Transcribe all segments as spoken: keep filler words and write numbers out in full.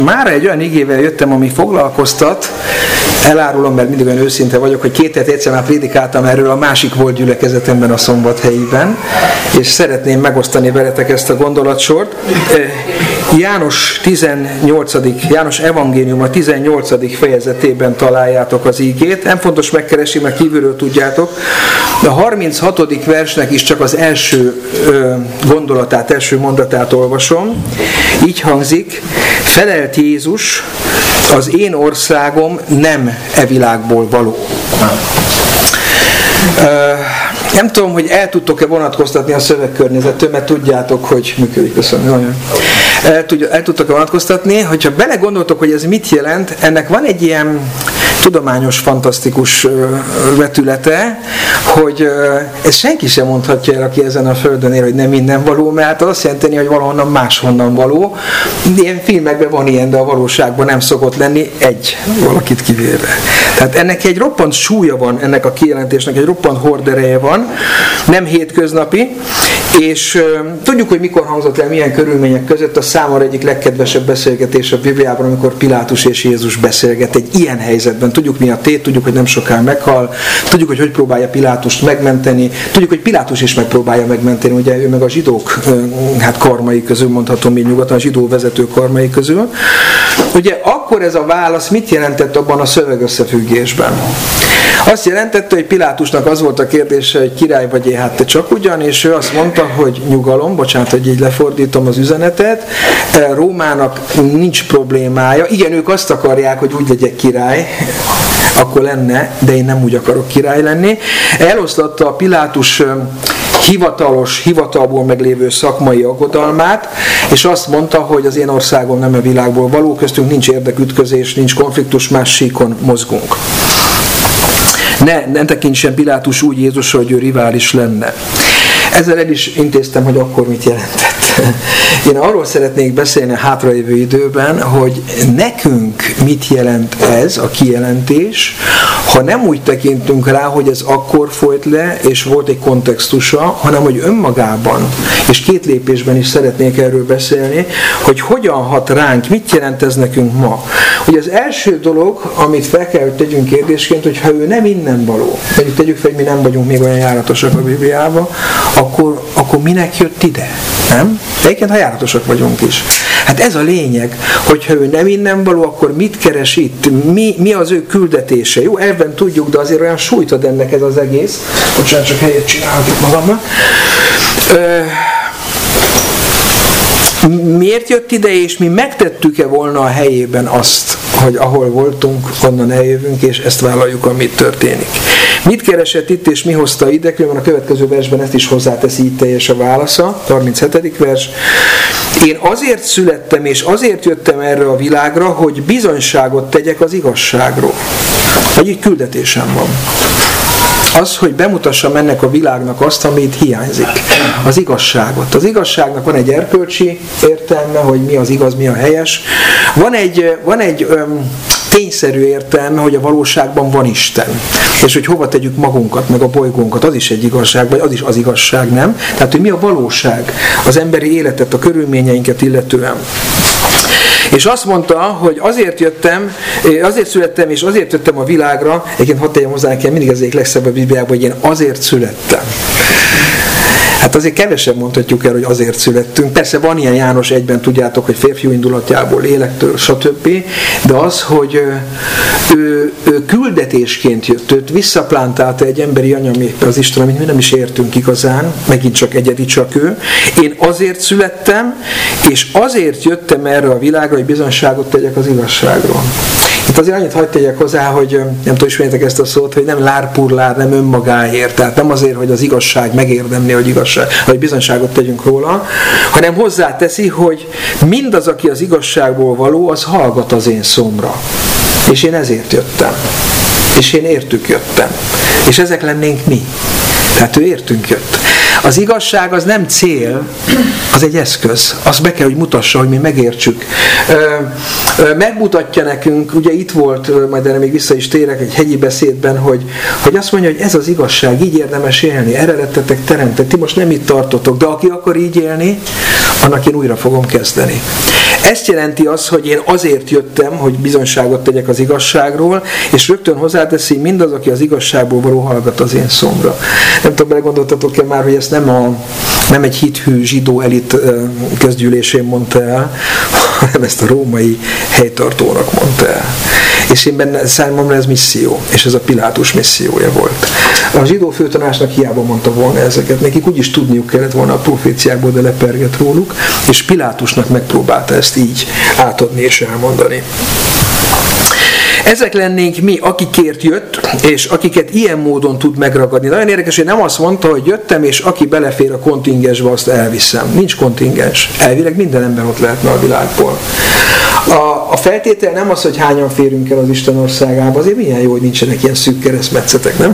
Mára egy olyan igével jöttem, ami foglalkoztat, elárulom, mert mindig olyan őszinte vagyok, hogy két hét egyszer már prédikáltam erről a másik volt gyülekezetemben a Szombathelyiben, és szeretném megosztani veletek ezt a gondolatsort. János tizennyolcadik János evangélium a tizennyolcadik fejezetében találjátok az igét. Nem fontos megkeresni, mert kívülről tudjátok. A harminchatodik versnek is csak az első gondolatát, első mondatát olvasom. Így hangzik: felelt Jézus, az én országom nem e világból való. Uh, nem tudom, hogy el tudtok-e vonatkoztatni a szövegkörnyezettől, mert tudjátok, hogy működik, köszönöm. El, tud, el tudtok-e vonatkoztatni, hogyha belegondoltok, hogy ez mit jelent, ennek van egy ilyen tudományos, fantasztikus vetülete, hogy ezt senki sem mondhatja el, aki ezen a földön él, hogy nem minden való, mert az azt jelenti, hogy valahonnan máshonnan való. Ilyen filmekben van ilyen, de a valóságban nem szokott lenni, egy valakit kivéve. Tehát ennek egy roppant súlya van, ennek a kijelentésnek egy roppant hordereje van, nem hétköznapi, és uh, tudjuk, hogy mikor hangzott el, milyen körülmények között. A számomra egyik legkedvesebb beszélgetés a Bibliában, amikor Pilátus és Jézus beszélget egy ilyen helyzetben. Tudjuk, mi a tét, tudjuk, hogy nem sokára meghal, tudjuk, hogy hogy próbálja Pilátust megmenteni, tudjuk, hogy Pilátus is megpróbálja megmenteni, ugye ő meg a zsidók uh, hát karmai közül, mondhatom így nyugodtan, a zsidó vezető karmai közül. Ugye akkor ez a válasz mit jelentett abban a szövegösszefüggésben? Azt jelentette, hogy Pilátusnak az volt a kérdése, hogy király vagy-e, hát te csak ugyan, és ő azt mondta, hogy nyugalom, bocsánat, hogy így lefordítom az üzenetet, Rómának nincs problémája, igen, ők azt akarják, hogy úgy legyek király, akkor lenne, de én nem úgy akarok király lenni. Eloszlatta a Pilátus hivatalos, hivatalból meglévő szakmai aggodalmát, és azt mondta, hogy az én országom nem a világból való, köztünk nincs érdekütközés, nincs konfliktus, más síkon mozgunk. Ne, ne tekintsen Pilátus úgy Jézusra, hogy ő rivális lenne. Ezzel el is intéztem, hogy akkor mit jelentett. Én arról szeretnék beszélni a hátralévő időben, hogy nekünk mit jelent ez a kijelentés, ha nem úgy tekintünk rá, hogy ez akkor folyt le, és volt egy kontextusa, hanem hogy önmagában, és két lépésben is szeretnék erről beszélni, hogy hogyan hat ránk, mit jelent ez nekünk ma. Hogy az első dolog, amit fel kell, hogy tegyünk kérdésként, hogy ha ő nem innen való, mondjuk tegyük fel, hogy mi nem vagyunk még olyan járatosak a Bibliában, akkor, akkor minek jött ide? Nem? De egyébként, ha járatosak vagyunk is. Hát ez a lényeg, hogyha ő nem innen való, akkor mit keres itt? Mi, mi az ő küldetése? Jó, elven tudjuk, de azért olyan súlyt ad ennek ez az egész. Bocsánat, csak helyet csinálok itt magamnak. Miért jött ide, és mi megtettük-e volna a helyében azt, hogy ahol voltunk, onnan eljövünk, és ezt vállaljuk, amit történik. Mit keresett itt, és mi hozta ide? Különben a következő versben ezt is hozzáteszi, így teljes a válasza, harminchetedik vers. Én azért születtem, és azért jöttem erre a világra, hogy bizonyságot tegyek az igazságról. Vagy így küldetésem van. Az, hogy bemutassam ennek a világnak azt, amit hiányzik. Az igazságot. Az igazságnak van egy erkölcsi értelme, hogy mi az igaz, mi a helyes. Van egy, van egy öm, tényszerű értelme, hogy a valóságban van Isten. És hogy hova tegyük magunkat, meg a bolygónkat, az is egy igazság, vagy az is az igazság, nem? Tehát, hogy mi a valóság, az emberi életet, a körülményeinket illetően. És azt mondta, hogy azért jöttem, azért születtem, és azért jöttem a világra, egyébként hadd tegyem hozzá nekem, mindig ez egyik legszebb a Bibliában, hogy én azért születtem. Hát azért kevesen mondhatjuk el, hogy azért születtünk. Persze van ilyen János egyben, tudjátok, hogy férfiú indulatjából, lélektől, stb. De az, hogy ő, ő küldetésként jött, őt visszaplántálta egy emberi anya, az Isten, amit mi nem is értünk igazán, megint csak egyedi, csak ő. Én azért születtem, és azért jöttem erre a világra, hogy bizonyságot tegyek az igazságról. Itt azért annyit hagyd tegyek hozzá, hogy nem tudom, ismerjétek ezt a szót, hogy nem lárpurlár, nem önmagáért, tehát nem azért, hogy az igazság megérdemli, hogy, igazság, hogy bizonyságot tegyünk róla, hanem hozzáteszi, hogy mindaz, aki az igazságból való, az hallgat az én szómra. És én ezért jöttem. És én értük jöttem. És ezek lennénk mi. Tehát ő értünk jött. Az igazság az nem cél, az egy eszköz. Azt be kell, hogy mutassa, hogy mi megértsük. Megmutatja nekünk, ugye itt volt, majd erre még vissza is térek egy hegyi beszédben, hogy, hogy azt mondja, hogy ez az igazság, így érdemes élni, erre lettetek teremtett, ti most nem itt tartotok, de aki akar így élni, annak én újra fogom kezdeni. Ezt jelenti az, hogy én azért jöttem, hogy bizonyságot tegyek az igazságról, és rögtön hozzáteszi, mindaz, aki az igazságból való, hallgat az én szomra. Nem tudom, belegondoltatok-e már, hogy ezt nem, a, nem egy hithű zsidó elit közgyűlésén mondta el, hanem ezt a római helytartónak mondta el. És én benne számomra ez misszió, és ez a Pilátus missziója volt. A zsidó főtanácsnak hiába mondta volna ezeket, nekik úgyis tudniuk kellett volna a proféciákból, de leperget róluk, és Pilátusnak megpróbálta ezt így átadni és elmondani. Ezek lennénk mi, akikért jött, és akiket ilyen módon tud megragadni. Nagyon érdekes, hogy nem azt mondta, hogy jöttem, és aki belefér a kontingensbe, azt elviszem. Nincs kontingens. Elvileg minden ember ott lehetne a világból. A, a feltétel nem az, hogy hányan férünk el az Isten országába, azért milyen jó, hogy nincsenek ilyen szűk keresztmetszetek, nem?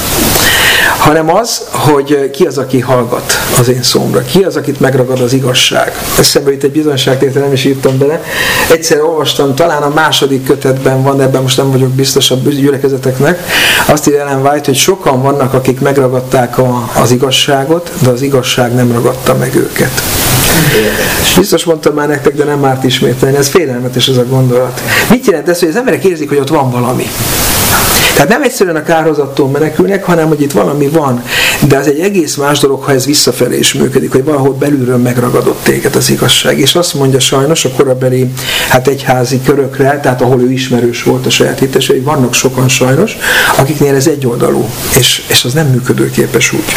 Hanem az, hogy ki az, aki hallgat az én szómra, ki az, akit megragad az igazság. Eszembe jut egy bizonyságtétel, nem is írtam bele. Egyszer olvastam, talán a második kötetben van, ebben most nem vagyok biztos a gyülekezeteknek. Azt írja Ellen White, hogy sokan vannak, akik megragadták a, az igazságot, de az igazság nem ragadta meg őket. Biztos mondtam már nektek, de nem árt ismételni. Ez félelmetes ez a gondolat. Mit jelent ez, hogy az emberek érzik, hogy ott van valami? Tehát nem egyszerűen a kárhozattól menekülnek, hanem hogy itt valami van. De az egy egész más dolog, ha ez visszafelé is működik, hogy valahol belülről megragadott téged az igazság. És azt mondja sajnos a korabeli hát egyházi körökre, tehát ahol ő ismerős volt a saját hitese, hogy vannak sokan sajnos, akiknél ez egyoldalú, és, és az nem működőképes úgy.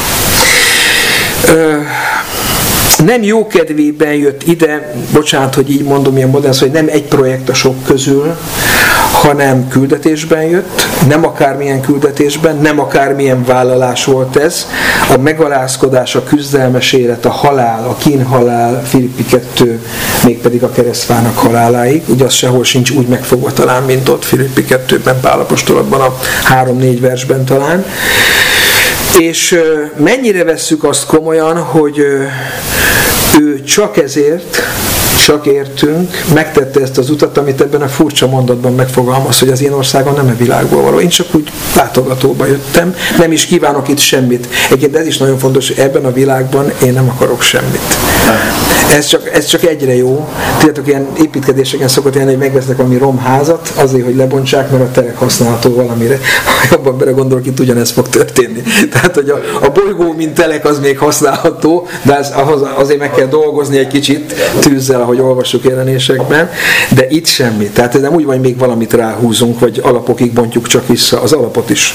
Ö, nem jó kedvében jött ide, bocsánat, hogy így mondom ilyen modern, hogy nem egy projekt a sok közül, hanem küldetésben jött, nem akármilyen küldetésben, nem akármilyen vállalás volt ez. A megalázkodás, a küzdelmes élet, a halál, a kínhalál, Filippi kettő, mégpedig a keresztfának haláláig. Ugye az sehol sincs úgy megfogva talán, mint ott Filippi kettőben, Pál apostolatban a három-négy versben talán. És mennyire vesszük azt komolyan, hogy ő csak ezért, csak értünk, megtette ezt az utat, amit ebben a furcsa mondatban megfogalmaz, hogy az én országom nem a világból való. Én csak úgy látogatóba jöttem, nem is kívánok itt semmit. Egyébként ez is nagyon fontos, hogy ebben a világban én nem akarok semmit. Ez csak, ez csak egyre jó. Tudjátok, ilyen építkezéseken szokott jelni, hogy megvesznek valami romházat, azért, hogy lebontsák, mert a terek használható valamire. Ha jobban belegondolok, itt ugyanez fog történni. Tehát, hogy a, a bolygó, mint telek, az még használható, de az, ahhoz azért meg kell dolgozni egy kicsit tűzzel, ahogy olvassuk jelenésekben, de itt semmi. Tehát ez nem úgy van, hogy még valamit ráhúzunk, vagy alapokig bontjuk csak vissza, az alapot is.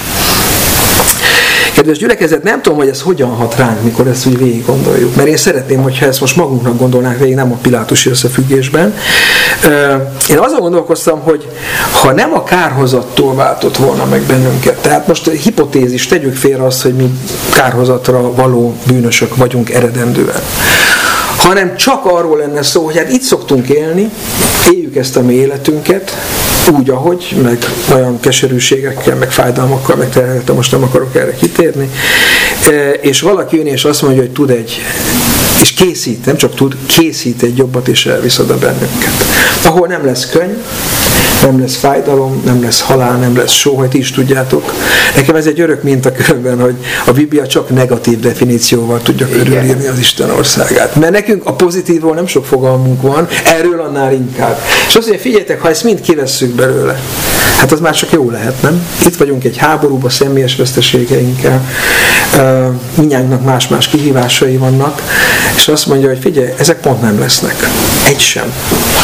Kedves gyülekezet, nem tudom, hogy ez hogyan hat ránk, mikor ezt úgy végig gondoljuk. Mert én szeretném, hogyha ezt most magunknak gondolnánk végig, nem a pilátusi összefüggésben. Én azon gondolkoztam, hogy ha nem a kárhozattól váltott volna meg bennünket, tehát most hipotézis, tegyük félre azt, hogy mi kárhozatra való bűnösök vagyunk eredendően, hanem csak arról lenne szó, hogy hát itt szoktunk élni, éljük ezt a mi életünket, úgy, ahogy, meg olyan keserűségekkel, meg fájdalmakkal, meg terheltem, most nem akarok erre kitérni, és valaki jön és azt mondja, hogy tud egy, és készít, nem csak tud, készít egy jobbat, és elvisz oda bennünket. Ahol nem lesz könny, nem lesz fájdalom, nem lesz halál, nem lesz sóhaj, ti is tudjátok. Nekem ez egy örök mintakörben, hogy a Biblia csak negatív definícióval tudja körülírni az Isten országát. Mert nekünk a pozitívról nem sok fogalmunk van, erről annál inkább. És azt mondja, figyeljetek, ha ezt mind kivesszük belőle, hát az már csak jó lehet, nem? Itt vagyunk egy háborúban, személyes veszteségeinkkel, mindnyájunknak más-más kihívásai vannak, és azt mondja, hogy figyelj, ezek pont nem lesznek. Egy sem.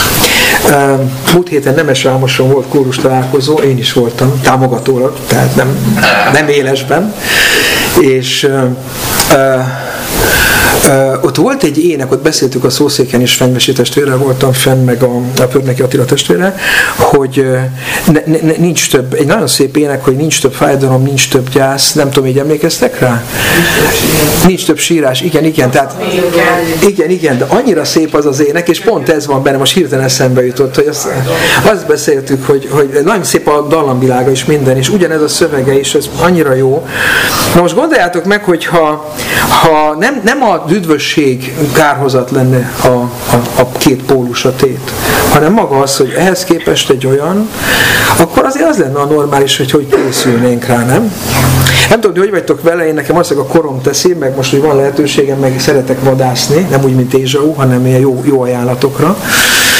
Múlt héten Nemes Rámoson volt kórus találkozó, én is voltam, támogatólag, tehát nem, nem élesben, és uh, uh, Uh, ott volt egy ének, ott beszéltük a Szószéken is, Fenyvesi testvérrel voltam fenn, meg a, a Pörneki Attila testvérrel, hogy uh, ne, ne, nincs több, egy nagyon szép ének, hogy nincs több fájdalom, nincs több gyász, nem tudom, így emlékeztek rá? Nincs több sírás, igen, igen, tehát igen, igen, de annyira szép az az ének, és pont ez van benne, most hirtelen eszembe jutott, hogy azt, azt beszéltük, hogy, hogy nagyon szép a dallamvilága is minden, és ugyanez a szövege is, ez annyira jó. Na most gondoljátok meg, hogy ha, ha nem, nem a üdvösség kárhozat lenne a, a, a két pólus a tét, hanem maga az, hogy ehhez képest egy olyan, akkor azért az lenne a normális, hogy hogy készülnénk rá, nem? Nem tudom, hogy vagytok vele, én nekem azt, hogy a korom teszi, meg most, hogy van lehetőségem, meg szeretek vadászni, nem úgy, mint Ézsau, hanem ilyen jó, jó ajánlatokra.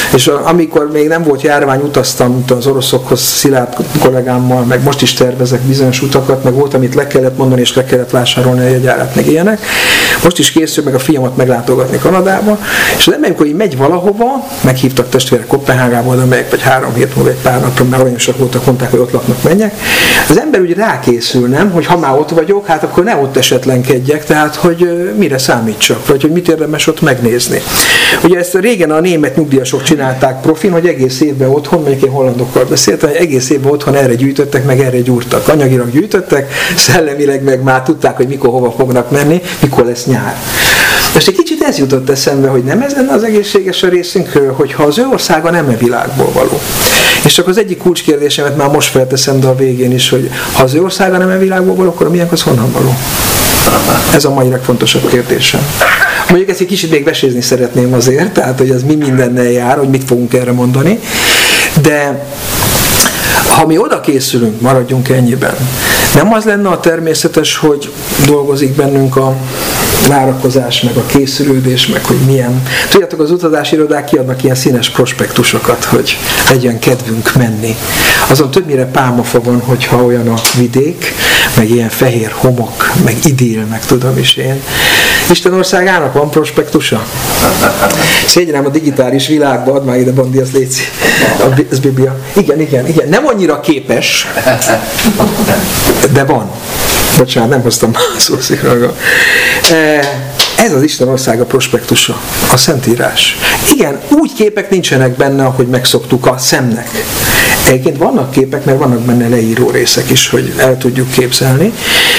És amikor még nem volt járvány, utaztam az oroszokhoz Szilárd kollégámmal, meg most is tervezek bizonyos utakat, meg volt, amit le kellett mondani, és le kellett vásárolni a jegyárat, meg ilyenek. Most is készül meg a fiamat meglátogatni Kanadába, és az ember, amikor így megy valahova, meghívtak testvérek Koppenhágából, de megyek vagy három hét múlva, egy pár napra, mert aranyosak voltak, mondták, hogy ott laknak, menjek. Az ember úgy rákészül, nem, hogy ha már ott vagyok, hát akkor ne ott esetlenkedjek, tehát hogy mire számítsak, vagy hogy mit érdemes ott megnézni. Ugye ezt régen a német nyugdíjasok csinálták profin, hogy egész évben otthon, mondjuk én hollandokkal beszéltem, hogy egész évben otthon erre gyűjtöttek, meg erre gyúrtak. Anyagilag gyűjtöttek, szellemileg meg már tudták, hogy mikor hova fognak menni, mikor lesz nyár. Most egy kicsit ez jutott eszembe, hogy nem ez lenne az egészséges a részünkről, hogyha az ő országa nem e világból való. És csak az egyik kulcskérdésemet már most felteszem, de a végén is, hogy ha az ő országa nem e világból való, akkor a miénk az honnan való? Ez a mai legfontosabb kérdésem. Mondjuk ezt egy kicsit még vesézni szeretném azért, tehát hogy ez mi mindennel jár, hogy mit fogunk erre mondani, de ha mi oda készülünk, maradjunk ennyiben. Nem az lenne a természetes, hogy dolgozik bennünk a várakozás, meg a készülődés, meg hogy milyen. Tudjátok, az utazási irodák kiadnak ilyen színes prospektusokat, hogy legyen kedvünk menni. Azon többnyire pálmafa van, hogyha olyan a vidék, meg ilyen fehér homok, meg idill, meg tudom is én. Isten országának van prospektusa? Szégyenem a digitális világba, add már ide, Bandi, az léci. Ez Biblia. Igen, igen, igen. Nem annyira képes, de van. Bocsánat, nem hoztam a szószikra. Ez az Isten országa prospektusa, a Szentírás. Igen, úgy képek nincsenek benne, ahogy megszoktuk a szemnek. Egyébként vannak képek, mert vannak benne leíró részek is, hogy el tudjuk képzelni.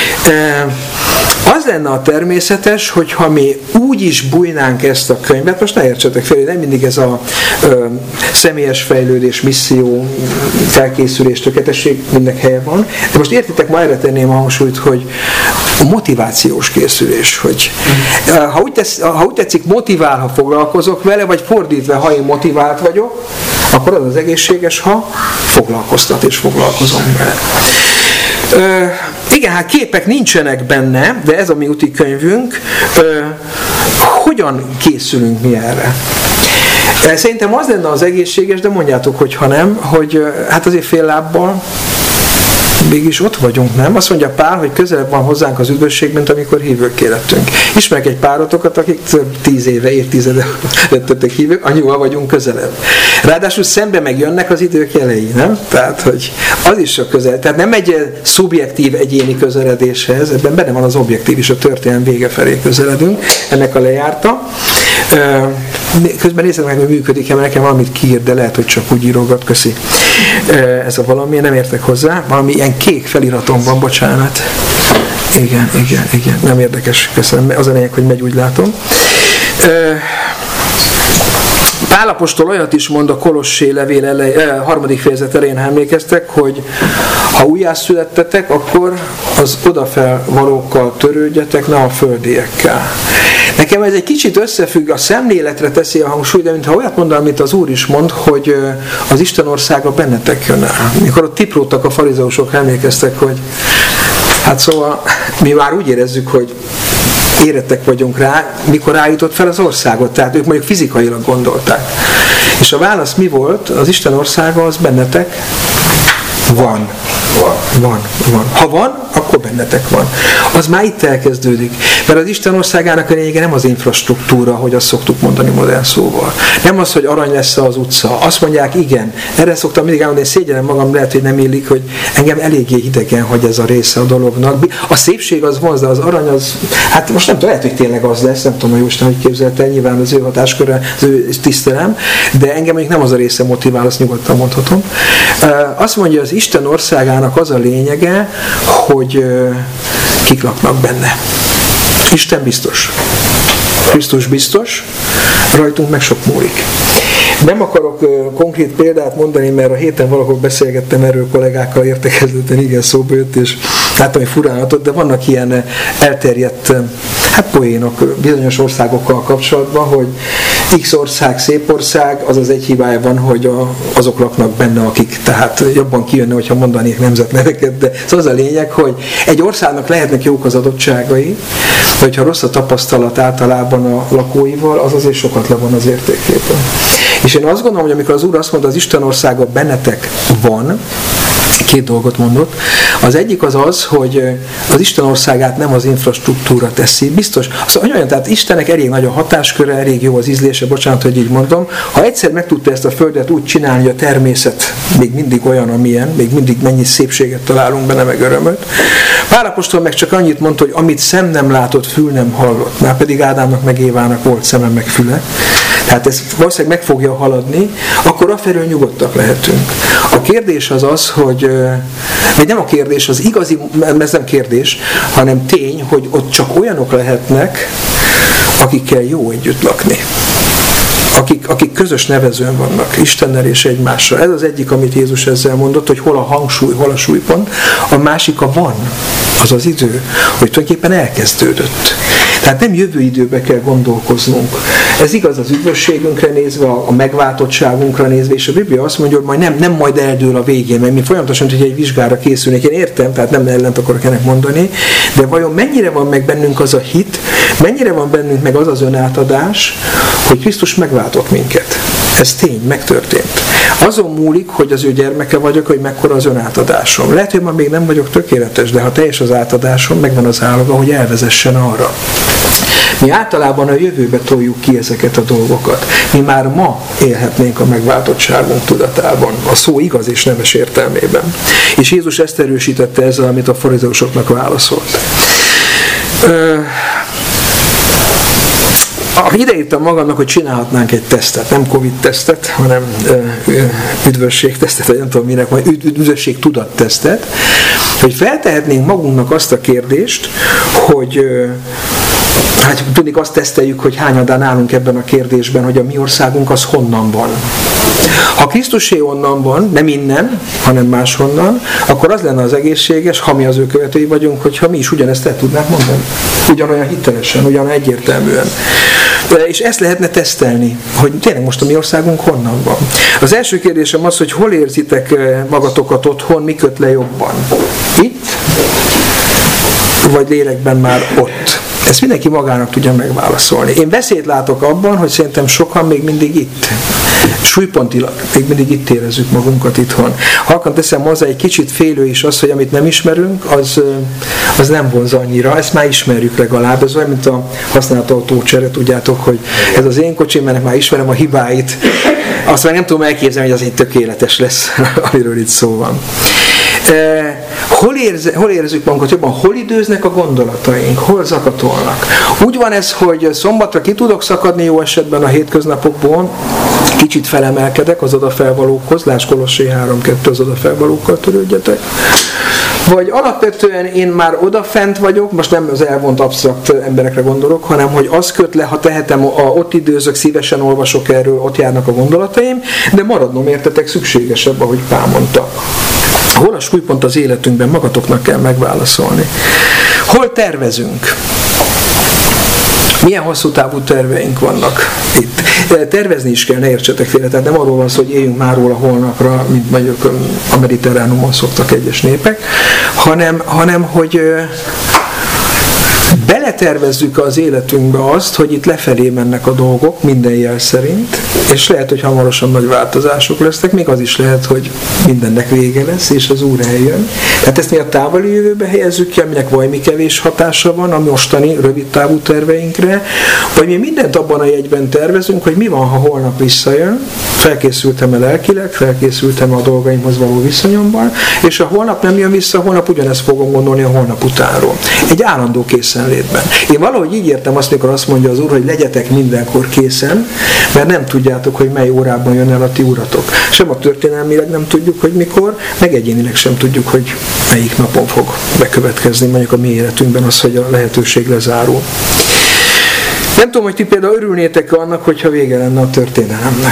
Az lenne a természetes, hogyha mi úgy is bújnánk ezt a könyvet, most ne értsetek fel, nem mindig ez a ö, személyes fejlődés, misszió, felkészülés, tökéletesség mindnek helye van, de most értitek, ma erre tenném a hangsúlyt, hogy a motivációs készülés, hogy ha úgy, tesz, ha úgy tetszik, motivál, ha foglalkozok vele, vagy fordítva, ha én motivált vagyok, akkor az az egészséges, ha foglalkoztat és foglalkozom vele. Ö, igen, hát képek nincsenek benne, de ez a mi úti könyvünk. Ö, hogyan készülünk mi erre? Szerintem az lenne az egészséges, de mondjátok, hogy ha nem, hogy hát azért fél lábbal mégis ott vagyunk, nem? Azt mondja Pál, hogy közelebb van hozzánk az üdvösség, mint amikor hívőkké lettünk. Ismerek egy párotokat, akik több tíz éve, évtizede lettek hívők, annyival vagyunk közelebb. Ráadásul szembe megjönnek az idők jelei, nem? Tehát, hogy az is a közel. Tehát nem egy szubjektív egyéni közeledéshez, ebben benne van az objektív is, a történelem vége felé közeledünk, ennek a lejárta. Közben nézzük meg, hogy működik-e, mert nekem valamit kiír, de lehet, hogy csak úgy írogat, köszi. Ez a valami, nem értek hozzá. Valami ilyen kék feliratom van, bocsánat. Igen, igen, igen, nem érdekes, köszönöm. Az a lényeg, hogy megy, úgy látom. Pál apostol olyat is mond a Kolossé levél elej, eh, harmadik fejezet elején, ha emlékeztek, hogy ha újjászülettetek, akkor az odafel valókkal törődjetek, ne a földiekkel. Nekem ez egy kicsit összefügg, a szemléletre teszi a hangsúlyt, de mintha olyat mondanám, amit az Úr is mond, hogy az Isten országa bennetek jön el. Mikor ott tipródtak a farizeusok, emlékeztek, hogy hát szóval mi már úgy érezzük, hogy érettek vagyunk rá, mikor állított fel az országot, tehát ők mondjuk fizikailag gondolták. És a válasz mi volt? Az Isten országa az bennetek van. Van, van. Ha van, akkor bennetek van. Az már itt elkezdődik. Mert az Isten országának a lényege nem az infrastruktúra, hogy azt szoktuk mondani modern szóval. Nem az, hogy arany lesz az utca. Azt mondják, igen. Erre szoktam mindig elmondani, szégyellem magam, lehet, hogy nem illik, hogy engem eléggé hidegen hagy ez a része a dolognak. A szépség az vonz, de az arany az, hát most nem tudom, lehet, hogy tényleg az lesz, nem tudom, hogy Jóisten, hogy képzelte, nyilván az ő hatáskörre, az ő tisztelem, de engem még nem az a része motivál, azt nyugodtan mondhatom. Azt mondja, az Isten országának az a lényege, hogy kik laknak benne. Isten biztos. Krisztus biztos, rajtunk meg sok múlik. Nem akarok uh, konkrét példát mondani, mert a héten valahol beszélgettem erről kollégákkal értekezleten, igen, szóba jött, és láttam, hogy furálhatott, de vannak ilyen elterjedt hát poénok bizonyos országokkal kapcsolatban, hogy X ország szép ország, az az egy hibája van, hogy a, azok laknak benne, akik tehát jobban kijönne, hogyha mondanék nemzetneveket, de az a lényeg, hogy egy országnak lehetnek jók az adottságai, de hogyha rossz a tapasztalat általában a lakóival, az azért sokat le van az értékében. És És én azt gondolom, hogy amikor az Úr azt mondta, az Isten országa bennetek van, két dolgot mondott. Az egyik az az, hogy az Isten országát nem az infrastruktúra teszi. Biztos, szóval olyan, tehát Istennek elég nagy a hatásköre, elég jó az ízlése, bocsánat, hogy így mondom. Ha egyszer meg tudta ezt a földet úgy csinálni, hogy a természet még mindig olyan, amilyen, még mindig mennyi szépséget találunk benne, meg örömöt. Pál apostol meg csak annyit mondta, hogy amit szem nem látott, fül nem hallott. Már pedig Ádámnak meg Évának volt szeme meg füle. Tehát ez valószínűleg meg fogja haladni, akkor afelől nyugodtak lehetünk. A kérdés az az, hogy, vagy nem a kérdés, az igazi, ez nem kérdés, hanem tény, hogy ott csak olyanok lehetnek, akikkel jó együtt lakni. Akik, akik közös nevezőn vannak, Istennel és egymással. Ez az egyik, amit Jézus ezzel mondott, hogy hol a hangsúly, hol a súlypont. A másik a van, az az idő, hogy tulajdonképpen elkezdődött. Tehát nem jövő időbe kell gondolkoznunk. Ez igaz az üdvösségünkre nézve, a megváltottságunkra nézve, és a Biblia azt mondja, hogy majd nem, nem majd eldől a végén, mert mi folyamatosan, hogy egy vizsgára készülnek. Én értem, tehát nem ellent akarok ennek mondani, de vajon mennyire van meg bennünk az a hit, mennyire van bennünk meg az az önátadás, hogy Krisztus megváltott minket. Ez tény, megtörtént. Azon múlik, hogy az ő gyermeke vagyok, hogy mekkora az önátadásom. Lehet, hogy ma még nem vagyok tökéletes, de ha teljes az átadásom, megvan az állaga, hogy elvezessen arra. Mi általában a jövőbe toljuk ki ezeket a dolgokat. Mi már ma élhetnénk a megváltottságunk tudatában, a szó igaz és nemes értelmében. És Jézus ezt erősítette ezzel, amit a farizeusoknak válaszolt. Ö... Ideírtam magamnak, hogy csinálhatnánk egy tesztet, nem Covid-tesztet, hanem üdvösségtesztet, vagy nem tudom minek, vagy üdvösség tudattesztet, hogy feltehetnénk magunknak azt a kérdést, hogy hát tudni azt teszteljük, hogy hányadán állunk ebben a kérdésben, hogy a mi országunk az honnan van. Ha Krisztusé onnan van, nem innen, hanem máshonnan, akkor az lenne az egészséges, ha mi az ő követői vagyunk, hogyha mi is ugyanezt el tudnánk mondani. Ugyanolyan hitelesen, ugyanolyan egyértelműen. És ezt lehetne tesztelni, hogy tényleg most a mi országunk honnan van. Az első kérdésem az, hogy hol érzitek magatokat otthon, mi köt le jobban? Itt? Vagy lélekben már ott? Ezt mindenki magának tudja megválaszolni. Én veszélyt látok abban, hogy szerintem sokan még mindig itt. Súlypontilag még mindig itt érezzük magunkat itthon. Halkan teszem hozzá, egy kicsit félő is az, hogy amit nem ismerünk, az, az nem vonz annyira. Ezt már ismerjük legalább. Ez olyan, mint a használt autócsere, tudjátok, hogy ez az én kocsim, mert már ismerem a hibáit. Azt már nem tudom elképzelni, hogy az egy tökéletes lesz, amiről itt szó van. Hol, érze, hol érezzük magunkat jobban? Hol időznek a gondolataink? Hol zakatolnak? Úgy van ez, hogy szombatra ki tudok szakadni jó esetben a hétköznapokból, kicsit felemelkedek az odafelvalókhoz, lásd Kolossé három kettő, az odafelvalókkal törődjetek. Vagy alapvetően én már odafent vagyok, most nem az elvont absztrakt emberekre gondolok, hanem hogy az köt le, ha tehetem, a, ott időzök, szívesen olvasok erről, ott járnak a gondolataim, de maradnom értetek szükségesebb, ahogy Pál mondta. Hol a súlypont az életünkben, magatoknak kell megválaszolni. Hol tervezünk? Milyen hosszú távú terveink vannak itt? Tervezni is kell, ne értsetek félre, tehát nem arról van szó, hogy éljünk már róla holnapra, mint mondjuk a mediterránumon szoktak egyes népek, hanem, hanem hogy beletervezzük az életünkbe azt, hogy itt lefelé mennek a dolgok, minden jel szerint, és lehet, hogy hamarosan nagy változások lesznek, még az is lehet, hogy mindennek vége lesz, és az Úr eljön. Tehát ezt mi a távoli jövőbe helyezzük ki, aminek valami kevés hatása van a mostani rövid távú terveinkre, vagy mi mindent abban a jegyben tervezünk, hogy mi van, ha holnap visszajön, felkészültem-e lelkileg, felkészültem a dolgaimhoz való viszonyomban, és ha holnap nem jön vissza, holnap ugyanezt fogom gondolni a holnap utánról. Egy állandó készenlétben. Én valahogy így értem azt, amikor azt mondja az Úr, hogy legyetek mindenkor készen, mert nem tudjátok, hogy mely órában jön el a ti uratok. Sem a történelmileg nem tudjuk, hogy mikor, meg egyénileg sem tudjuk, hogy melyik napon fog bekövetkezni mondjuk a mi életünkben az, hogy a lehetőség lezárul. Nem tudom, hogy ti például örülnétek annak, hogyha vége lenne a történelemnek.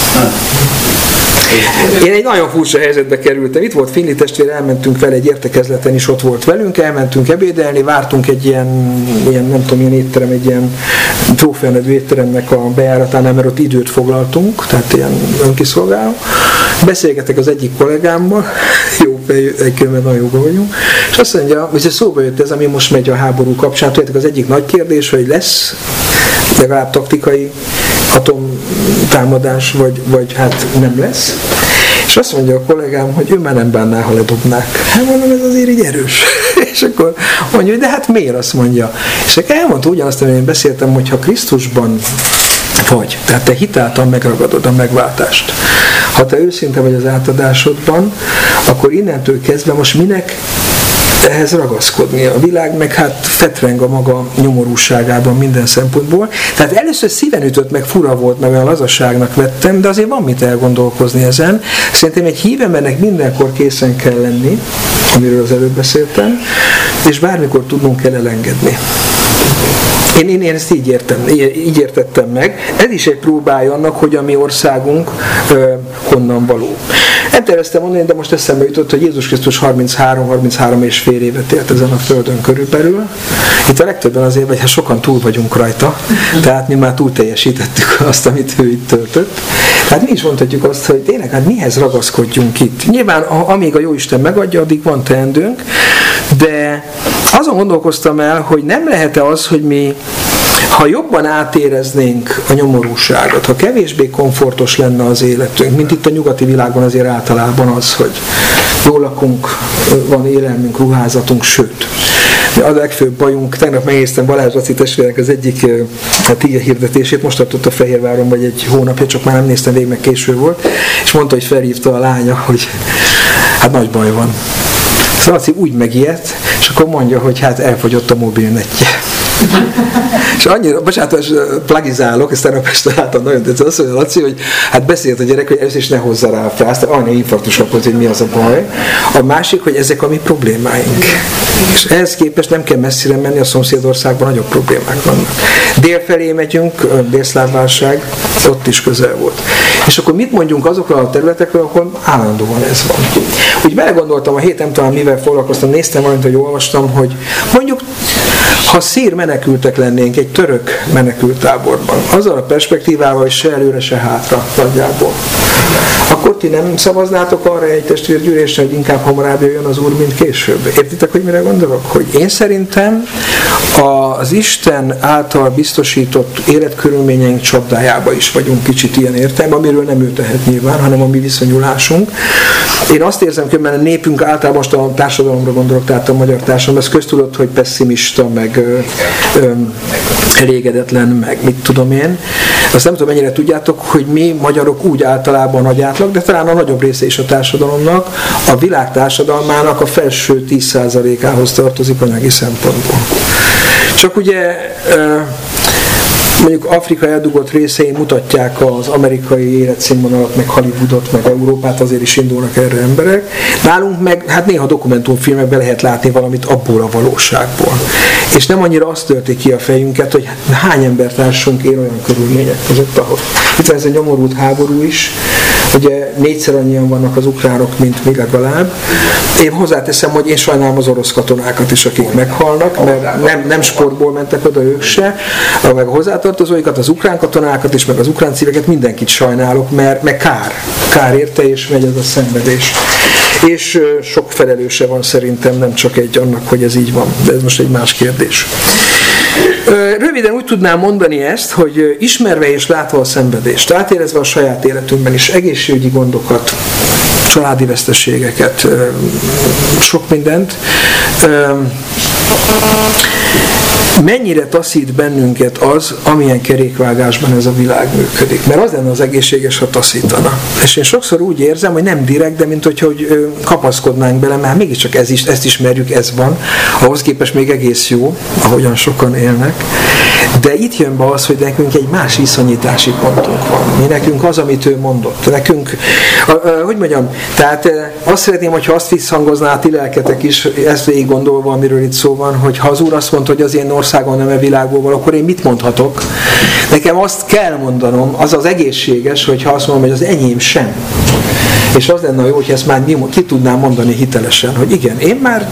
Én egy nagyon furcsa helyzetbe kerültem. Itt volt Finli testvér, elmentünk vele egy értekezleten is, ott volt velünk, elmentünk ebédelni, vártunk egy ilyen, ilyen nem tudom, ilyen étterem, egy ilyen Trófea nevű étteremnek a bejáratánál, mert ott időt foglaltunk, tehát ilyen önkiszolgáló. Beszélgetek az egyik kollégámmal, jó fejű, egyébként nagyon jóban vagyunk, és azt mondja, hogy szóba jött ez, ami most megy a háború kapcsán. Tudjátok, az egyik nagy kérdés, hogy lesz legalább taktikai atom támadás, vagy, vagy hát nem lesz. És azt mondja a kollégám, hogy ő már nem bánná, ha ledobnák. Hát mondom, ez azért így erős. És akkor mondja, hogy de hát miért, azt mondja. És akkor elmondta ugyanazt, amit én beszéltem, hogy ha Krisztusban vagy, tehát te hitáltal megragadod a megváltást. Ha te őszinte vagy az átadásodban, akkor innentől kezdve most minek ehhez ragaszkodni. A világ meg hát fetreng a maga nyomorúságában minden szempontból. Tehát először szíven ütött, meg fura volt, meg olyan lazaságnak vettem, de azért van mit elgondolkozni ezen. Szerintem egy hívembernek mindenkor készen kell lenni, amiről az előbb beszéltem, és bármikor tudnunk kell elengedni. Én, én, én ezt így, értem, így értettem meg. Ez is egy próbája annak, hogy a mi országunk ö, honnan való. Nem terveztem mondani, de most eszembe jutott, hogy Jézus Krisztus harminchárom-harminchárom és fél évet élt ezen a földön körülbelül. Itt a legtöbben azért, vagy hát sokan túl vagyunk rajta, tehát mi már túl teljesítettük azt, amit ő itt töltött. Tehát mi is mondhatjuk azt, hogy tényleg, hát mihez ragaszkodjunk itt. Nyilván, amíg a Jóisten megadja, addig van teendőnk, de azon gondolkoztam el, hogy nem lehet-e az, hogy mi, ha jobban átéreznénk a nyomorúságot, ha kevésbé komfortos lenne az életünk, mint itt a nyugati világban azért általában az, hogy jól lakunk, van élelmünk, ruházatunk, sőt, a legfőbb bajunk, tegnap megnéztem Balázs Laci testvérnek az egyik hát ige hirdetését, most tartott a Fehérváron, vagy egy hónapja, csak már nem néztem végig, meg késő volt, és mondta, hogy felhívta a lánya, hogy hát nagy baj van. Szóval Laci úgy megijedt, és akkor mondja, hogy hát elfogyott a mobilnetje. És annyira, bocsánat, plagizálok, ezt tegnap este láttam, nagyon tetszett, azt mondja Laci, hogy hát beszélt a gyerek, hogy először is ne hozza rá fel, aztán annyi infarktus kapott, hogy mi az a baj. A másik, hogy ezek a mi problémáink. És ehhez képest nem kell messzire menni, a szomszédországban nagyobb problémák vannak. Délfelé megyünk, délszláv válság, ott is közel volt. És akkor mit mondjunk azokról a területekről, ahol állandóan ez van. Úgy belegondoltam, a héten talán mivel foglalkoztam, néztem valamit, hogy olvastam, hogy mondjuk ha szír menekültek lennénk egy török menekültáborban, azzal a perspektívával, hogy se előre, se hátra nagyjából, akkor ti nem szavaznátok arra egy testvérgyűlésre, hogy inkább hamarabb jöjjön az Úr, mint később. Értitek, hogy mire gondolok? Hogy én szerintem az Isten által biztosított életkörülményeink csapdájába is vagyunk kicsit ilyen értelemben, amiről nem ő tehet nyilván, hanem a mi viszonyulásunk. Én azt érzem, hogy mert a népünk általában, most a társadalomra gondolok, tehát a magyar társadalom, ez köztudott, hogy pessimista, meg ö, ö, elégedetlen, meg mit tudom én. Azt nem tudom, mennyire tudjátok, hogy mi magyarok úgy általában nagy átlag, de talán a nagyobb része is a társadalomnak, a világ társadalmának a felső tíz százalékához tartozik anyagi szempontból. Csak ugye mondjuk Afrika eldugott részei mutatják az amerikai életszínvonalat, meg Hollywoodot, meg Európát, azért is indulnak erre emberek. Nálunk meg, hát néha dokumentumfilmekben lehet látni valamit abból a valóságból. És nem annyira azt törti ki a fejünket, hogy hány embertársunk él olyan körülmények között, ahol. Itt van ez a nyomorult háború is, ugye négyszer annyian vannak az ukránok, mint mi legalább. Én hozzáteszem, hogy én sajnálom az orosz katonákat is, akik meghalnak, mert nem, nem sportból mentek oda ők se, meg a hozzátartozóikat, az ukrán katonákat is, meg az ukrán cíveket, mindenkit sajnálok, mert meg kár. Kár érte, és megy ez a szenvedés. És sok felelőse van szerintem, nem csak egy annak, hogy ez így van, de ez most egy más kérdés. Röviden úgy tudnám mondani ezt, hogy ismerve és látva a szenvedést, átérezve a saját életünkben is egészségügyi gondokat, családi veszteségeket, sok mindent, mennyire taszít bennünket az, amilyen kerékvágásban ez a világ működik. Mert az lenne az egészséges, ha taszítana. És én sokszor úgy érzem, hogy nem direkt, de mint hogyha hogy kapaszkodnánk bele, mert mégiscsak ez is, ezt ismerjük, ez van. Ahhoz képest még egész jó, ahogyan sokan élnek. De itt jön be az, hogy nekünk egy más viszonyítási pontunk van. Mi nekünk az, amit ő mondott. Nekünk, hogy mondjam, tehát azt szeretném, hogyha azt visszhangozná a ti lelketek is, ezt végig gondolva, amiről itt szó van, hogy ha az Úr azt mondta, hogy az én országon nem a világból van, akkor én mit mondhatok? Nekem azt kell mondanom, az az egészséges, hogyha azt mondom, hogy az enyém sem. És az lenne jó, hogy ezt már ki tudnám mondani hitelesen, hogy igen, én már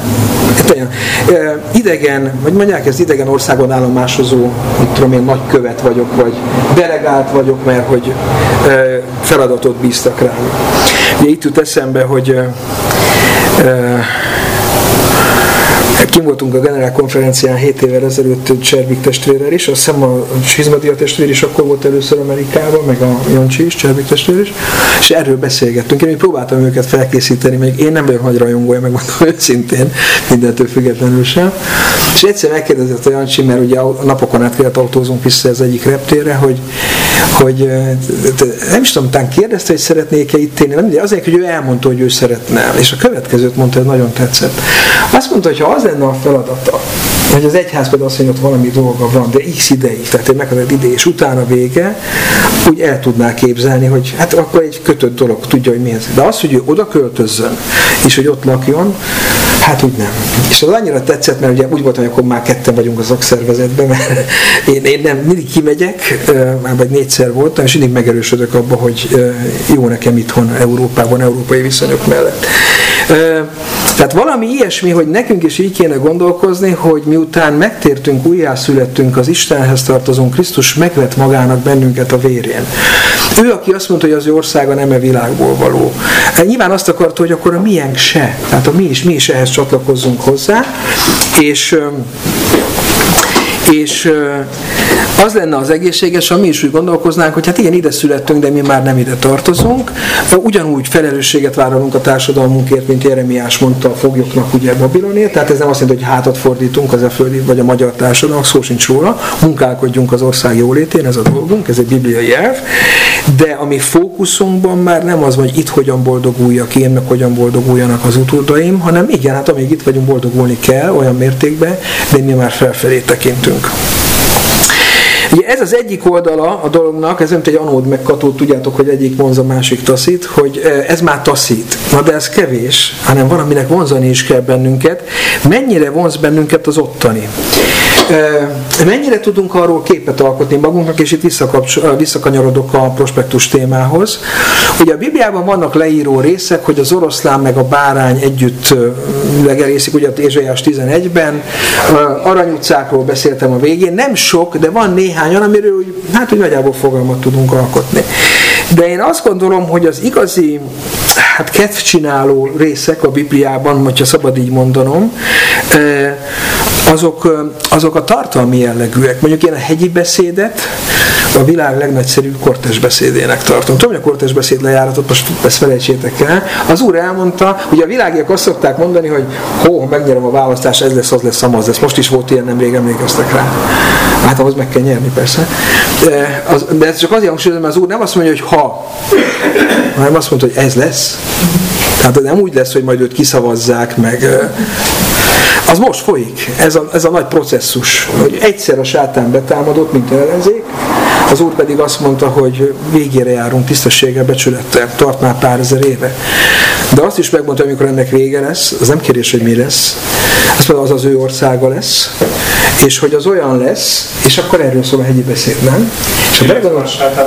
idegen, vagy mondják, ez idegen országon állomásozó, mit tudom én, nagykövet vagyok, vagy delegált vagyok, mert hogy feladatot bíztak rám. Ugye itt jut eszembe, hogy Kim voltunk a generál konferencián hét évvel ezelőtt Cserbik testvérrel is, azt hiszem a Csizmadia testvér is akkor volt először Amerikában, meg a Jancsi is, Cserbik testvér is, és erről beszélgettünk. Én még próbáltam őket felkészíteni, még én nem vagyok nagy rajongója, megmondom őszintén, mindentől függetlenül sem. És egyszer megkérdezett a Jancsi, mert ugye a napokon át kellett autózunk vissza az egyik reptérre, hogy, hogy nem is tudom, talán kérdezte, hogy szeretnék-e itt élni, nem, de azért, hogy ő elmondta, hogy ő szeretne. És a következőt mondta, hogy nagyon tetszett. Azt mondta, hogy ha az lenne a feladata, hogy az egyház például azt mondja, hogy valami dolga van, de x ideig, tehát egy meghatározott ide, és utána vége, úgy el tudná képzelni, hogy hát akkor egy kötött dolog, tudja, hogy mi ez. De az, hogy ő oda költözzön, és hogy ott lakjon, hát úgy nem. És az annyira tetszett, mert ugye úgy volt, hogy akkor már ketten vagyunk a szakszervezetben, mert én, én nem, mindig kimegyek, már vagy négyszer voltam, és mindig megerősödök abba, hogy jó nekem itthon Európában, európai viszonyok mellett. Tehát valami ilyesmi, hogy nekünk is így kéne gondolkozni, hogy miután megtértünk, újjászülettünk, az Istenhez tartozunk, Krisztus megvett magának bennünket a vérén. Ő, aki azt mondta, hogy az ő országa nem e világból való. Nyilván azt akarta, hogy akkor a miénk se. Tehát a mi is, mi is ehhez csatlakozzunk hozzá, és és az lenne az egészséges, ha mi is úgy gondolkoznánk, hogy hát igen, ide születtünk, de mi már nem ide tartozunk. Ugyanúgy felelősséget vállalunk a társadalmunkért, mint Jeremiás mondta a foglyoknak ugye Babilonért, tehát ez nem azt jelenti, hogy hátat fordítunk az e földi vagy a magyar társadalomnak, szó sincs róla, munkálkodjunk az ország jólétén, ez a dolgunk, ez egy bibliai elv, de a mi fókuszunkban már nem az, hogy itt hogyan boldoguljak én, meg hogyan boldoguljanak az utódaim, hanem igen, hát amíg itt vagyunk, boldogulni kell olyan mértékben, de mi már felfelé tekintünk. Ugye ez az egyik oldala a dolognak, ez nem egy anód meg katód, tudjátok, hogy egyik vonz, a másik taszít, hogy ez már taszít. Na de ez kevés, hanem van, aminek vonzani is kell bennünket. Mennyire vonz bennünket az ottani? Mennyire tudunk arról képet alkotni magunknak, és itt visszakanyarodok a prospektus témához. Ugye a Bibliában vannak leíró részek, hogy az oroszlán meg a bárány együtt legelészik, ugye a Ézsaiás tizenegyben, aranyutcákról beszéltem a végén, nem sok, de van néhányan, amiről úgy, hát úgy nagyjából fogalmat tudunk alkotni. De én azt gondolom, hogy az igazi hát kedvcsináló részek a Bibliában, hogyha szabad így mondanom, azok, azok a tartalmi jellegűek. Mondjuk én a hegyi beszédet a világ legnagyszerűbb kortes beszédének tartom. Tudom, hogy a kortes beszéd lejáratot, most ezt felejtsétek el. Az Úr elmondta, ugye a világiak azt szokták mondani, hogy hó, ha megnyerem a választást, ez lesz, az lesz, amaz lesz. Most is volt ilyen, nemrég emlékeztek rá. Hát ahhoz meg kell nyerni, persze. De, az, de ez csak azért hangsúlyozom, mert az Úr nem azt mondja, hogy ha, hanem azt mondta, hogy ez lesz. Tehát nem úgy lesz, hogy majd őt kiszavazzák, meg... Az most folyik, ez a, ez a nagy processzus, hogy egyszer a sátán betámadott, mint ellenzék, az Úr pedig azt mondta, hogy végére járunk tisztességgel, becsülettel, tart már pár ezer éve. De azt is megmondta, amikor ennek vége lesz, az nem kérdés, hogy mi lesz, azt mondta, az az ő országa lesz, és hogy az olyan lesz, és akkor erről szól a hegyi beszéd, nem? És a belegondol...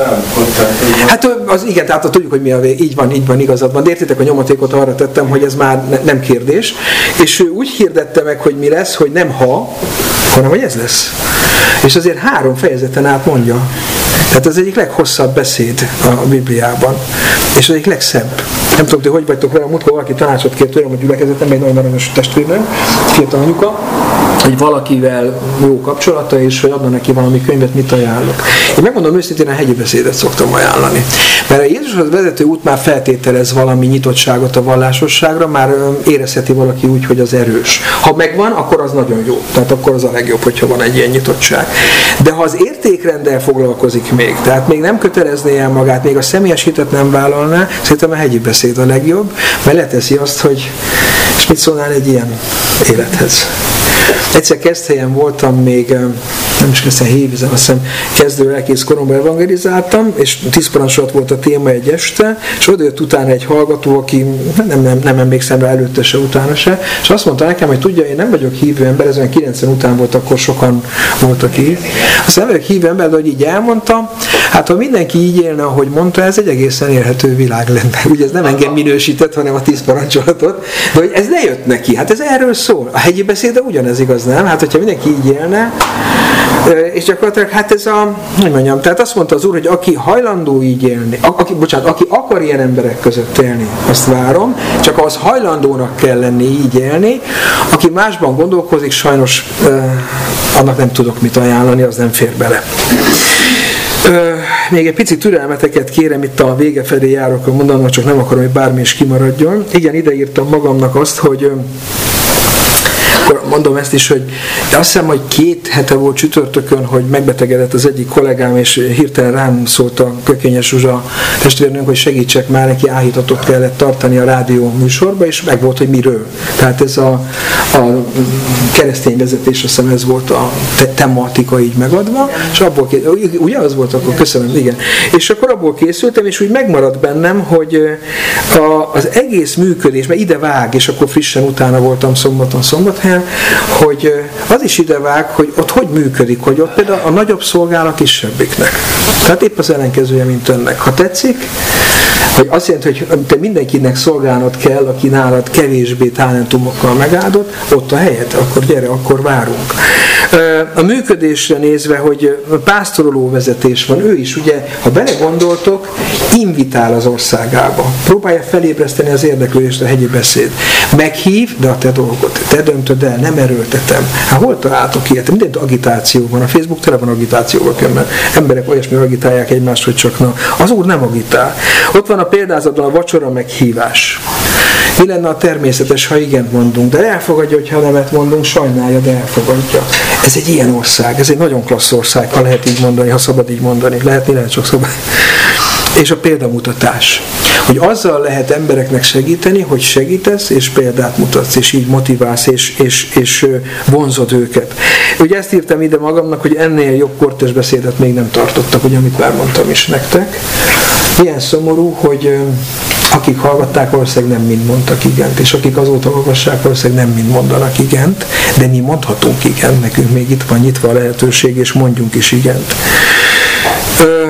Hát az igen, tehát tudjuk, hogy mi a vég, így van, így van, igazad van. De értitek, a nyomatékot arra tettem, hogy ez már ne, nem kérdés. És ő úgy hirdette meg, hogy mi lesz, hogy nem ha, hanem hogy ez lesz. És azért három fejezeten át mondja. Tehát ez egyik leghosszabb beszéd a Bibliában. És az egyik legszebb. Nem tudom, hogy hogy vagytok vele, múltkor valaki tanácsot kért tőlem a gyülekezetem, egy nagyon aranyos testvérem, fiatal anyuka, hogy valakivel jó kapcsolata, és hogy adna neki valami könyvet, mit ajánlok. Én megmondom őszintén, a hegyi beszédet szoktam ajánlani. Mert a Jézushoz vezető út már feltételez valami nyitottságot a vallásosságra, már érezheti valaki úgy, hogy az erős. Ha megvan, akkor az nagyon jó. Tehát akkor az a legjobb, hogyha van egy ilyen nyitottság. De ha az értékrenddel foglalkozik még, tehát még nem kötelezné el magát, még a személyes hitet nem vállalná, szerintem a hegyi beszéd a legjobb, mert leteszi azt, hogy és mit szólnál egy ilyen élethez. Egyszer Keszthelyen voltam még, nem is kezdtem hévízen, azt hiszem kezdő lelkész koromban evangelizáltam, és tíz parancsolat volt a téma egy este, és oda jött utána egy hallgató, aki nem, nem, nem emlékszem rá előtte se, utána se, és azt mondta nekem, hogy tudja, én nem vagyok hívő ember, ez olyan kilencven után volt, akkor sokan voltak így. Azt nem vagyok hívő ember, de hogy így elmondta, hát ha mindenki így élne, ahogy mondta, ez egy egészen élhető világ lenne. Ugye ez nem engem minősített, hanem a tíz parancsolatot, de hogy ez ne jött neki, hát ez erről szól. A hegyi beszéd, de ugyanez igaz, nem? Hát hogyha mindenki így élne, És gyakorlatilag hát ez a, hogy mondjam, tehát azt mondta az Úr, hogy aki hajlandó így élni, aki, bocsánat, aki akar ilyen emberek között élni, azt várom, csak az hajlandónak kell lenni így élni, aki másban gondolkozik, sajnos uh, annak nem tudok mit ajánlani, az nem fér bele. Ö, még egy picit türelmeteket kérem, itt a vége felé járok a mondanom, csak nem akarom, hogy bármi is kimaradjon. Igen, ideírtam magamnak azt, hogy akkor mondom ezt is, hogy azt hiszem, hogy két hete volt csütörtökön, hogy megbetegedett az egyik kollégám, és hirtelen rám szólt a Kökényes Zsuzsa testvérnőnk, hogy segítsek már, neki áhítatot kellett tartani a rádió műsorba, és meg volt, hogy miről. Tehát ez a, a keresztény vezetés, azt hiszem ez volt a te- tematika így megadva, és abból készültem, ugye az volt akkor? Köszönöm, igen. És akkor abból készültem, és úgy megmaradt bennem, hogy a, az egész működés, mert ide vág, és akkor frissen utána voltam szombaton, Szombathelyen, hogy az is idevág, hogy ott hogy működik, hogy ott például a nagyobb szolgál a kisebbiknek. Tehát épp az ellenkezője, mint önnek. Ha tetszik, hogy azt jelenti, hogy te mindenkinek szolgálnod kell, aki nálad kevésbé talentumokkal megáldott, ott a helyet, akkor gyere, akkor várunk. A működésre nézve, hogy pásztoroló vezetés van, ő is ugye, ha belegondoltok, invitál az országába. Próbálja felébreszteni az érdeklődést a hegyi beszéd. Meghív, de a te dolgot. Te döntöd el, nem erőltetem. Hát hol találtok ilyet? Mindent agitáció van. A Facebook tele van agitációval, mert emberek olyasmi agitálják egymást, hogy csak na. Az Úr nem agitál. Ott van a példázatban a vacsora meghívás. Mi lenne a természetes, ha igent mondunk, de elfogadja, hogyha nemet mondunk, sajnálja, de elfogadja. Ez egy ilyen ország, ez egy nagyon klassz ország, ha lehet így mondani, ha szabad így mondani. Lehetni, lehet csak szabad. És a példamutatás. Hogy azzal lehet embereknek segíteni, hogy segítesz, és példát mutatsz, és így motiválsz, és, és, és vonzod őket. Ugye ezt írtam ide magamnak, hogy ennél jobb kortés beszédet még nem tartottak, ugye, amit már mondtam is nektek. Ilyen szomorú, hogy akik hallgatták, valószínűleg nem mind mondtak igent, és akik azóta olvassák, valószínűleg nem mind mondanak igent, de mi mondhatunk igent, nekünk még itt van nyitva a lehetőség, és mondjunk is igent. Ö,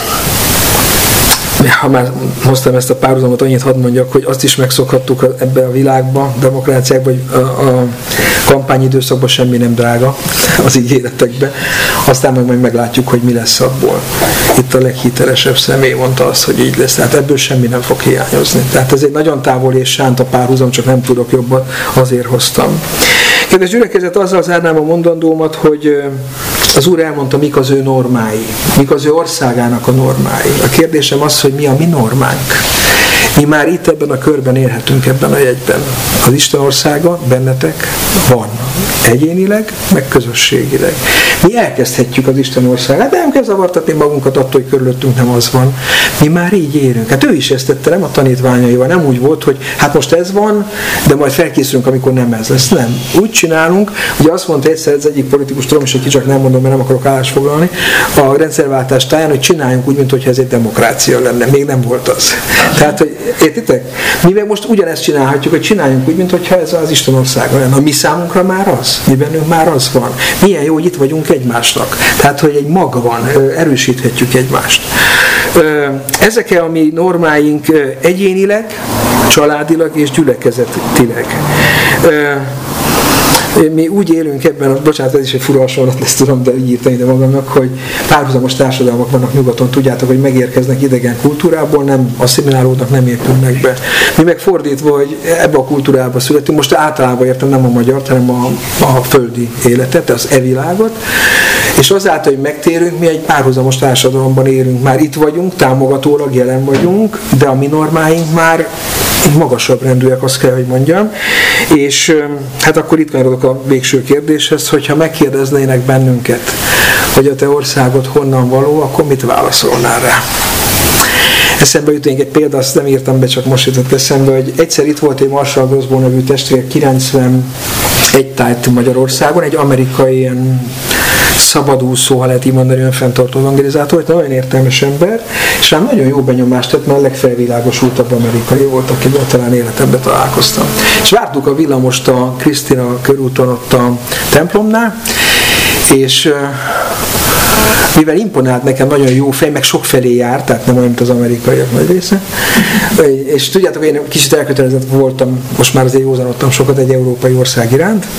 ha már hoztam ezt a párhuzamot, annyit hadd mondjak, hogy azt is megszokhattuk ebbe a világban, demokráciákban, hogy a, a kampányidőszakban semmi nem drága az ígéretekben. Aztán meg majd meglátjuk, hogy mi lesz abból. Itt a leghitelesebb személy mondta azt, hogy így lesz. Tehát ebből semmi nem fog hiányozni. Tehát ez egy nagyon távol és sánt a párhuzam, csak nem tudok jobban, azért hoztam. Kedves gyülekezet, azzal zárnám a mondandómat, hogy az Úr elmondta, mik az ő normái, mik az ő országának a normái. A kérdésem az, hogy mi a mi normánk. Mi már itt ebben a körben élhetünk, ebben a jegyben. Az Isten országa bennetek van. Egyénileg, meg közösségileg. Mi elkezdhetjük az Isten országát, de nem kell zavartatni magunkat attól, hogy körülöttünk nem az van. Mi már így élünk. Hát ő is ezt tette, nem a tanítványaival. Nem úgy volt, hogy hát most ez van, de majd felkészülünk, amikor nem ez lesz. Nem. Úgy csinálunk, ugye azt mondta egyszer az egyik politikus, tudom is, hogy csak nem mondom, mert nem akarok állásfoglalni, a rendszerváltás táján, hogy csináljunk úgy, mintha ez egy demokrácia lenne. Még nem volt az. Tehát, hogy értitek? Mi meg most ugyanezt csinálhatjuk, hogy csináljunk úgy, mintha ez az Isten országa lenne. A mi számunkra már az. Mi bennünk már az van. Milyen jó, hogy itt vagyunk egymásnak. Tehát, hogy egy mag van, erősíthetjük egymást. Ezek a mi normáink egyénileg, családilag és gyülekezetileg. Mi úgy élünk ebben, bocsánat, ez is egy fura hasonlat, ezt tudom, de így írtam ide magamnak, hogy párhuzamos társadalmak vannak nyugaton, tudjátok, hogy megérkeznek idegen kultúrából, nem asszimilálódnak, nem épülnek be. Mi meg fordítva, hogy ebbe a kultúrába születünk, most általában értem nem a magyart, hanem a, a földi életet, az e-világot, és azáltal, hogy megtérünk, mi egy párhuzamos társadalomban élünk, már itt vagyunk, támogatólag jelen vagyunk, de a mi normáink már magasabb rendűek, azt kell, hogy mondjam. És hát akkor itt kanyarodok a végső kérdéshez, hogyha megkérdeznének bennünket, hogy a te országod honnan való, akkor mit válaszolnál rá? Eszembe jutunk egy példa, azt nem írtam be, csak most jutott eszembe, hogy egyszer itt volt egy Marshall Grosbo nevű testvér, kilencvenegy tájt Magyarországon, egy amerikai ilyen szabadúszó, ha lehet így mondani, önfenntartó evangelizátor, hogy nagyon értelmes ember, és rám nagyon jó benyomást tett, mert a legfelvilágosultabb amerikai volt, akivel talán életemben találkoztam. És vártuk a villamost a Krisztina körúton ott a templomnál, és mivel imponált nekem, nagyon jó fej, meg sok felé járt, tehát nem olyan, mint az amerikaiak nagy része. És tudjátok, én kicsit elkötelezett voltam, most már azért józanodtam sokat egy európai ország iránt,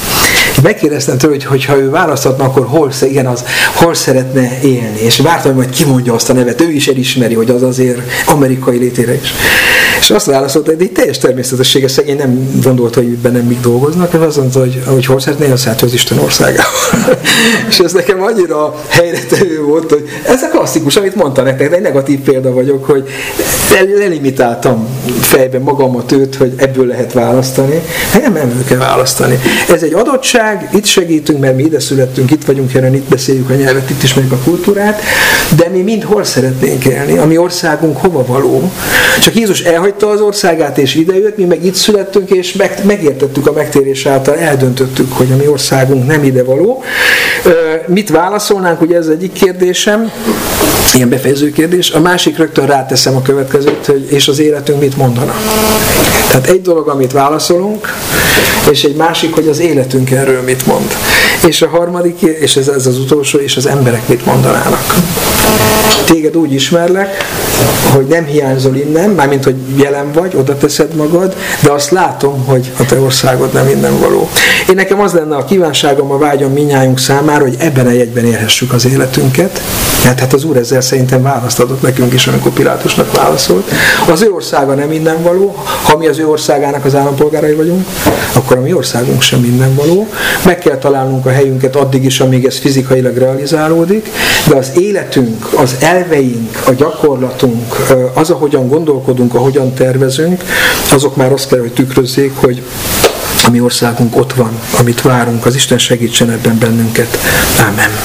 Megkérdeztem tőle, hogy hogyha ő választhatna, akkor hol, igen, az, hol szeretne élni. És vártam, hogy majd kimondja azt a nevet. Ő is elismeri, hogy az azért amerikai létére is. És azt válaszolta, hogy egy teljes természetessége, szegény nem gondolta, hogy bennem mik dolgoznak, és azt mondta, hogy, hogy hol szeretné, az hát az Isten országában. És ez nekem annyira helyretevő volt, hogy ez a klasszikus, amit mondta nektek, de egy negatív példa vagyok, hogy lelimitáltam fejben magamat őt, hogy ebből lehet választani. Nem, nem ő kell választani. Ez egy adottság, itt segítünk, mert mi ide születtünk, itt vagyunk jelen, itt beszéljük a nyelvet, itt ismerjük a kultúrát, de mi mind hol szeretnénk élni, a mi országunk hova való. Csak Jézus elhagyta az országát és idejött, mi meg itt születtünk, és meg, megértettük a megtérés által, eldöntöttük, hogy a mi országunk nem ide való. Mit válaszolnánk, ugye ez egyik kérdésem, ilyen befejező kérdés. A másik rögtön ráteszem a következőt, hogy és az életünk mit mondana. Tehát egy dolog, amit válaszolunk, és egy másik, hogy az életünk erről mit mond. És a harmadik, és ez, ez az utolsó, és az emberek mit mondanának. Téged úgy ismerlek, hogy nem hiányzol innen, mármint, hogy jelen vagy, oda teszed magad, de azt látom, hogy a te országod nem innen való. Én nekem az lenne a kívánságom, a vágyam minnyájunk számára, hogy ebben a jegyben élhessük az életünket, mert hát az Úr ezzel szerintem választ adott nekünk is, amikor Pilátusnak válaszolt. Az ő országa nem innen való, ha mi az ő országának az állampolgárai vagyunk, akkor a mi országunk sem innen való. Meg kell találnunk a helyünket addig is, amíg ez fizikailag realizálódik, de az életünk, az elveink, a gyakorlatunk, az, ahogyan gondolkodunk, ahogyan tervezünk, azok már azt kell, hogy tükrözzék, hogy a mi országunk ott van, amit várunk, az Isten segítsen ebben bennünket. Ámen.